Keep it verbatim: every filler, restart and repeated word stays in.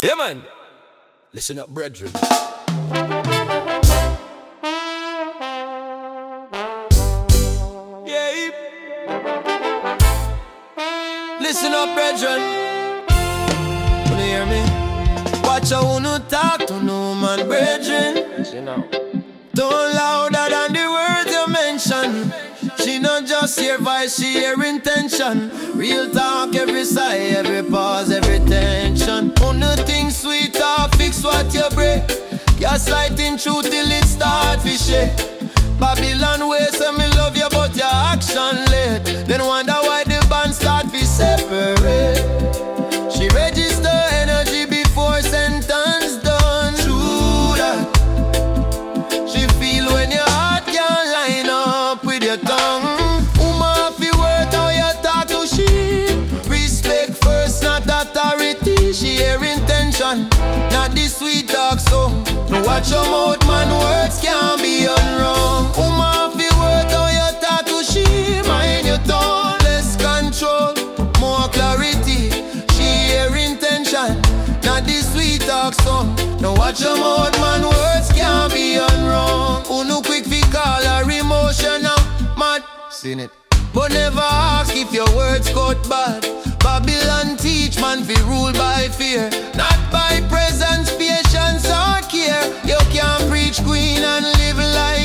Yeah, man. Listen up, brethren. Yeah. Listen up, brethren. Wanna hear me? Watch how you talk to no man, brethren. You know. Don't louder than the words you mention. She not just hear voice, she hear intention. Real talk, every sigh, every pause, every tension. On the thing sweet or fix what you break. Gaslighting truth till it start to shake. Babylon way say me love you but your action late. Then wonder why the band start to separate. She register energy before sentence done. True that. She feel when your heart can't line up with your tongue. Woman fi worth how you talk to she. Respect first, not authority. She hear intention, not the sweet talk song. Watch your mouth, man, words can't be unwrong. Woman fi worth how you talk to she. Mind your tone, less control, more clarity. She hear intention, not the sweet talk song. Now watch your mouth, man, words can't be unwrong. Who no quick fi call her emotional mad, seen it. But never ask if your words cut bad.